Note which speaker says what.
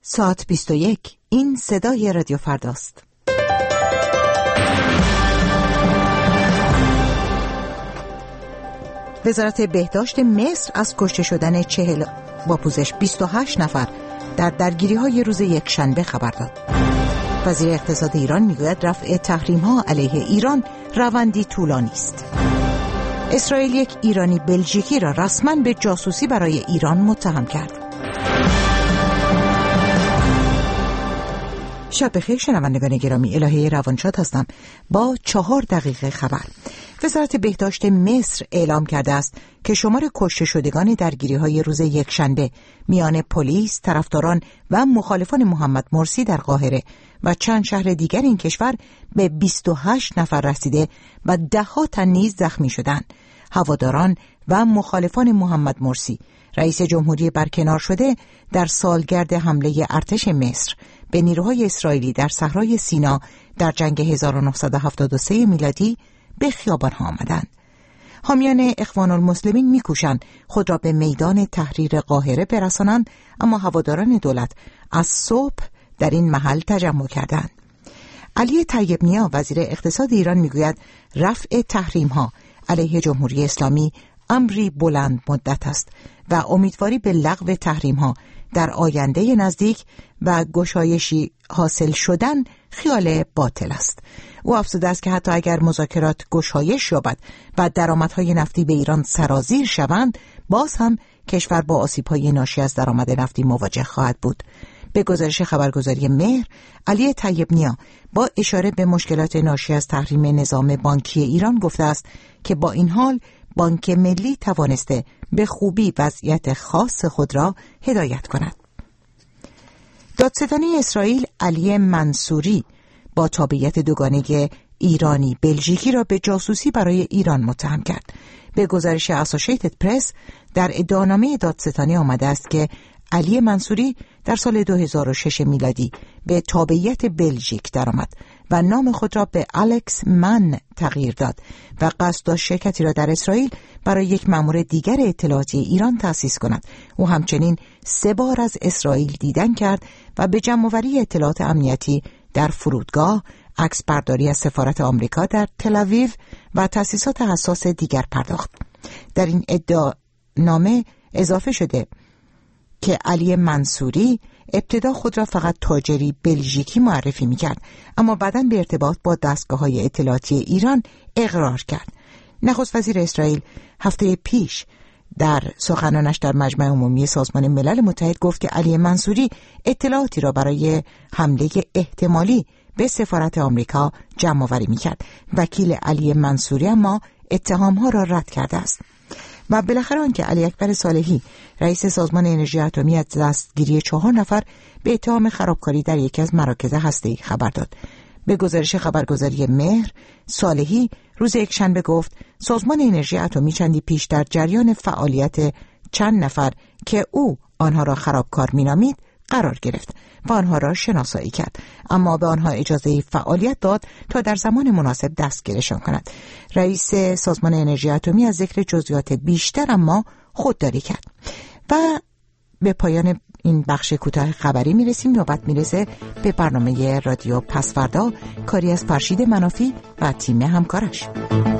Speaker 1: ساعت 21. این صدای رادیو فرداست. وزارت بهداشت مصر از کشته شدن 28 نفر در درگیری‌های روز یکشنبه خبر داد. وزیر اقتصاد ایران میگوید رفع تحریم‌ها علیه ایران روندی طولانی است. اسرائیل یک ایرانی بلژیکی را رسما به جاسوسی برای ایران متهم کرد. شب بخیر شنوندگان گرامی، الهه روانشاد هستم با 4 دقیقه خبر. وزارت بهداشت مصر اعلام کرده است که شمار کشته شدگان درگیری‌های روز یکشنبه میان پلیس، طرفداران و مخالفان محمد مرسی در قاهره و چند شهر دیگر این کشور به 28 نفر رسیده و ده‌ها تن نیز زخمی شدند. هواداران و مخالفان محمد مرسی، رئیس جمهوری برکنار شده، در سالگرد حمله ارتش مصر به نیروهای اسرائیلی در صحرای سینا در جنگ 1973 میلادی به خیابان‌ها آمدند. حامیان اخوان المسلمین می‌کوشند خود را به میدان تحریر قاهره برسانند، اما هواداران دولت از صبح در این محل تجمع کردند. علی طیب نیا وزیر اقتصاد ایران میگوید رفع تحریم‌ها علیه جمهوری اسلامی امری بلند مدت است و امیدواری به لغو تحریم‌ها در آینده نزدیک و گشایشی حاصل شدن خیال باطل است. او افزوده است که حتی اگر مذاکرات گشایش یابد و درآمدهای نفتی به ایران سرازیر شوند، باز هم کشور با آسیب‌های ناشی از درآمد نفتی مواجه خواهد بود. به گزارش خبرگزاری مهر، علی طیب نیا با اشاره به مشکلات ناشی از تحریم نظام بانکی ایران گفته است که با این حال بانک ملی توانسته به خوبی وضعیت خاص خود را هدایت کند. دادستانی اسرائیل علی منصوری با تابعیت دوگانه ایرانی بلژیکی را به جاسوسی برای ایران متهم کرد. به گزارش اسوشیتد پرس، در ادعانامه دادستانی آمده است که علی منصوری در سال 2006 میلادی به تابعیت بلژیک درآمد و نام خود را به الکس من تغییر داد و قصد داشت شرکتی را در اسرائیل برای یک مأمور دیگر اطلاعاتی ایران تأسیس کند. او همچنین 3 بار از اسرائیل دیدن کرد و به جمع‌آوری اطلاعات امنیتی در فرودگاه، عکس برداری از سفارت آمریکا در تل‌آویو و تأسیسات حساس دیگر پرداخت. در این ادعانامه اضافه شده که علی منصوری ابتدا خود را فقط تاجری بلژیکی معرفی می‌کرد، اما بعداً به ارتباط با دستگاه‌های اطلاعاتی ایران اقرار کرد. نخست وزیر اسرائیل هفته پیش در سخنانش در مجمع عمومی سازمان ملل متحد گفت که علی منصوری اطلاعاتی را برای حمله احتمالی به سفارت آمریکا جمع‌آوری می‌کرد. وکیل علی منصوری اما اتهام‌ها را رد کرده است. و بالاخره آنکه علی اکبر صالحی رئیس سازمان انرژی اتمی از دستگیری 4 نفر به اتهام خرابکاری در یکی از مراکز هسته‌ای خبر داد. به گزارش خبرگزاری مهر، صالحی روز یکشنبه گفت سازمان انرژی اتمی چندی پیش در جریان فعالیت چند نفر که او آنها را خرابکار مینامید قرار گرفت و آنها را شناسایی کرد، اما به آنها اجازه فعالیت داد تا در زمان مناسب دستگیرشان کند. رئیس سازمان انرژی اتمی از ذکر جزئیات بیشتر اما خودداری کرد. و به پایان این بخش کوتاه خبری میرسیم. نوبت میرسه به برنامه رادیو پسفردا، کاری از فرشید منافی و تیم همکارش.